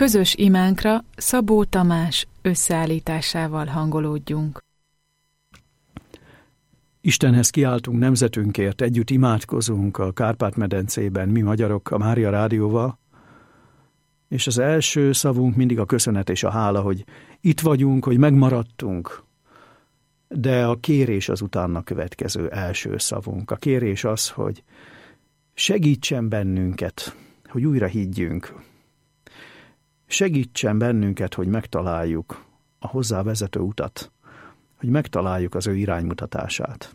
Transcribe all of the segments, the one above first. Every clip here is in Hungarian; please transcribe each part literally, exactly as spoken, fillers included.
Közös imánkra Szabó Tamás összeállításával hangolódjunk. Istenhez kiáltunk nemzetünkért, együtt imádkozunk a Kárpát-medencében, mi magyarok a Mária Rádióval, és az első szavunk mindig a köszönet és a hála, hogy itt vagyunk, hogy megmaradtunk, de a kérés az utána következő első szavunk. A kérés az, hogy segítsen bennünket, hogy újra higgyünk. Segítsen bennünket, hogy megtaláljuk a hozzá vezető utat, hogy megtaláljuk az ő iránymutatását.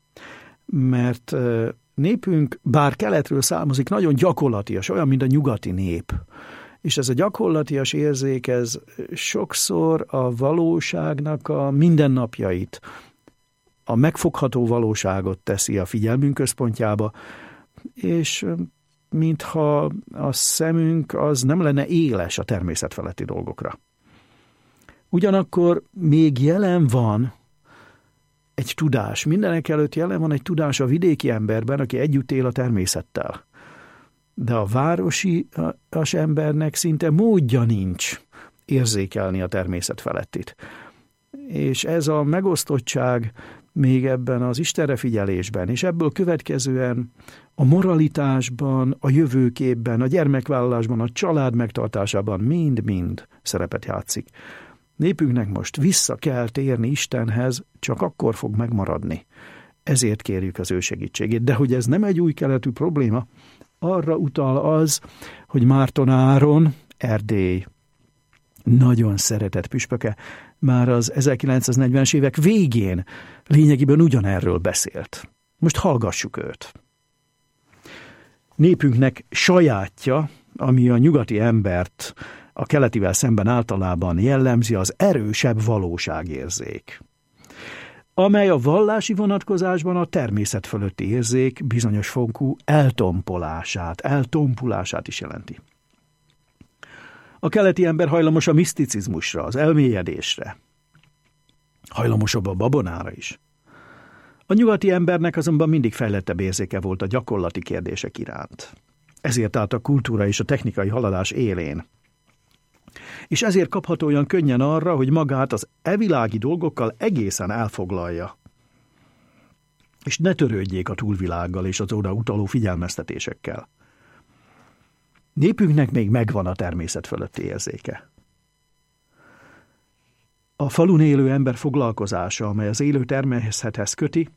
Mert népünk, bár keletről származik, nagyon gyakorlatias, olyan, mint a nyugati nép. És ez a gyakorlatias érzék, ez sokszor a valóságnak a mindennapjait, a megfogható valóságot teszi a figyelmünk központjába, és mintha a szemünk az nem lenne éles a természetfeletti dolgokra. Ugyanakkor még jelen van egy tudás, mindenek előtt jelen van egy tudás a vidéki emberben, aki együtt él a természettel. De a városias embernek szinte módja nincs érzékelni a természet felettit. És ez a megosztottság még ebben az Istenre figyelésben, és ebből következően a moralitásban, a jövőképben, a gyermekvállalásban, a család megtartásában mind-mind szerepet játszik. Népünknek most vissza kell térni Istenhez, csak akkor fog megmaradni. Ezért kérjük az ő segítségét. De hogy ez nem egy új keletű probléma, arra utal az, hogy Márton Áron, Erdély nagyon szeretett püspöke, már az ezerkilencszáznegyvenes évek végén lényegében ugyanerről beszélt. Most hallgassuk őt. Népünknek sajátja, ami a nyugati embert a keletivel szemben általában jellemzi, az erősebb valóságérzék, amely a vallási vonatkozásban a természet fölötti érzék bizonyos fokú eltompolását, eltompulását is jelenti. A keleti ember hajlamos a miszticizmusra, az elmélyedésre, hajlamosabb a babonára is. A nyugati embernek azonban mindig fejlettebb érzéke volt a gyakorlati kérdések iránt. Ezért állt a kultúra és a technikai haladás élén. És ezért kapható olyan könnyen arra, hogy magát az evilági dolgokkal egészen elfoglalja. És ne törődjék a túlvilággal és az oda utaló figyelmeztetésekkel. Népünknek még megvan a természet fölötti érzéke. A falun élő ember foglalkozása, amely az élő természethez köti,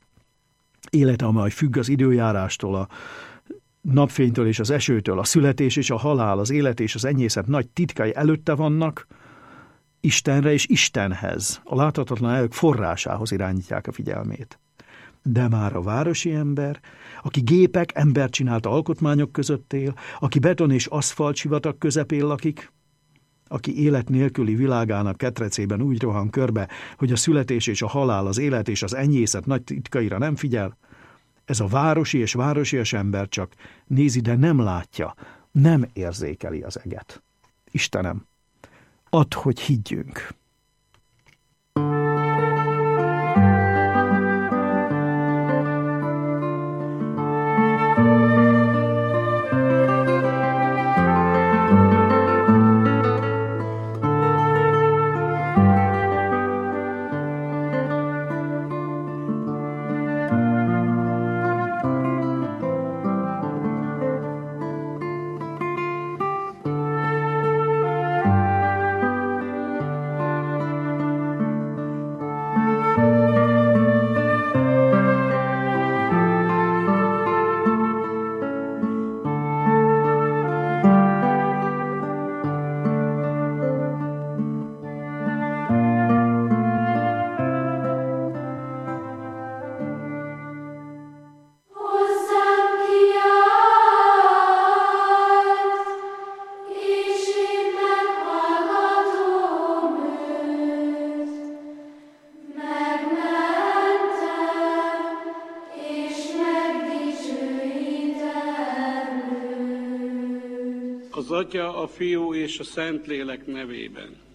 élete, amely függ az időjárástól, a napfénytől és az esőtől, a születés és a halál, az élet és az enyészet nagy titkai előtte vannak, Istenre és Istenhez, a láthatatlan erők forrásához irányítják a figyelmét. De már a városi ember, aki gépek, embercsinált alkotmányok között él, aki beton és aszfalt sivatag közepén lakik, aki élet nélküli világának ketrecében úgy rohan körbe, hogy a születés és a halál, az élet és az enyészet nagy titkaira nem figyel, ez a városi és városias ember csak nézi, de nem látja, nem érzékeli az eget. Istenem, add, hogy higgyünk. Az Atya, a Fiú és a Szentlélek nevében.